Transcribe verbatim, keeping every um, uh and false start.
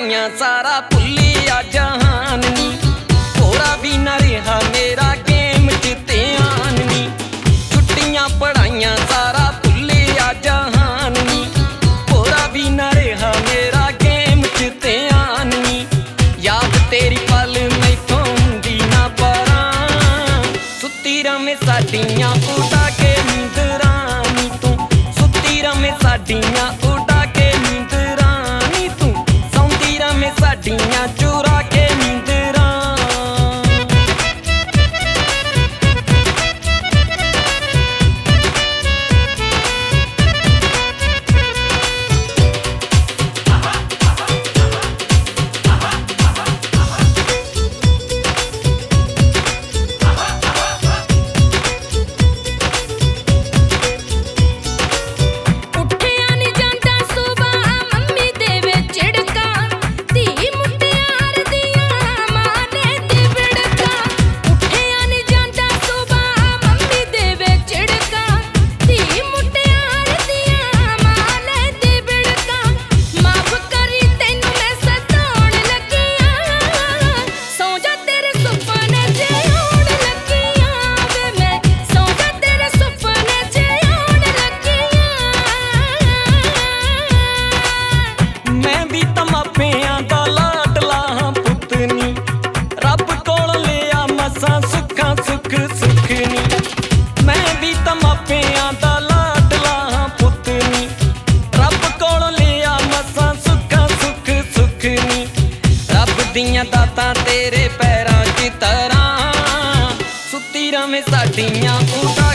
पढ़ाइयां सारा भुलिया जहान नी, थोड़ा भी ना रहा मेरा गेम च ध्यान नी। छुट्टियां पढ़ाइयां सारा भुलिया जहान नी, थोड़ा भी ना रहा मेरा गेम च ध्यान नी। याद तेरी पल मैथों हुंदी ना परां, सुत्ती रवें साडियां उड़ा के नींदरां नी तू, सुत्ती रवें साडियां उड़ा के नींदरां नी तू, सौंदी रवें साडियां चुरा के नींदरां। दियां दातां तेरे पैरां च तरां, सुत्ती रवें साडियां उड़ा